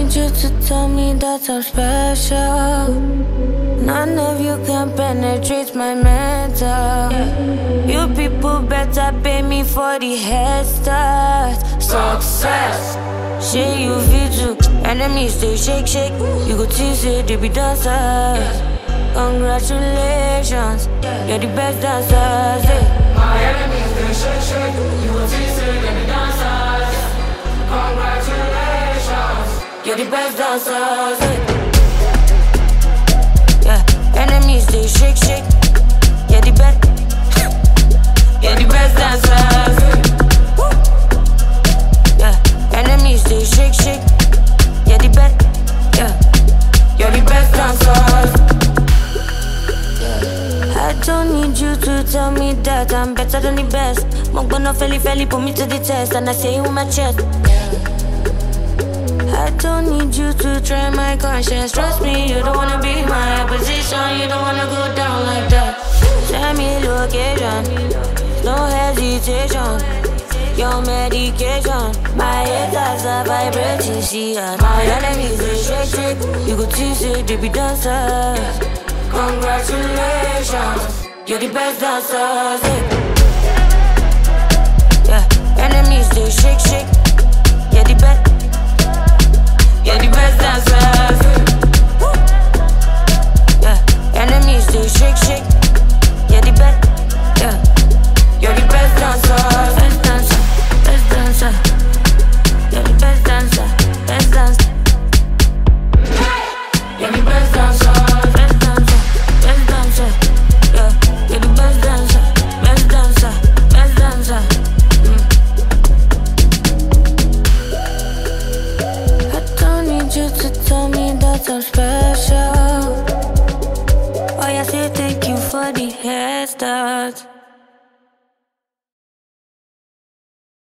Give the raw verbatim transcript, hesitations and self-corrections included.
need you to tell me that I'm special. None of you can penetrate my mental. You people better pay me for the head start. Success, shey you fit do. Enemies they shake shake. You go see say they be dancers. Congratulations, you're the best dancers. Yeah. My enemies they shake shake. You go see say they be dancers. Congratulations, you're the best dancers. Yeah. Yeah. Enemies they shake shake. You're the best. You're the best dancers. Yeah. Enemies they shake shake. You're the best. Yeah. You're the best dancers. I don't need you to tell me that I'm better than the best. Mogbono felly felly put me to the test, and I say it with my chest. I don't need you to try my conscience. Trust me, you don't wanna be my opposition. You don't wanna go down like that. Send me location, no hesitation. Your medication, my haters are vibrating. See, and my enemies they shake shake. You go see say they be dancers. Congratulations, you're the best dancers. Yeah, yeah. Enemies they shake shake. You're the best. You're the best dancers. Yeah, enemies they shake shake. You're the best. Yeah, you're the best dancers. Best dancer, best dancer. You're the best dancer, best dancer. You're the best dancer. I'm special. Oh, I say thank you for the head start.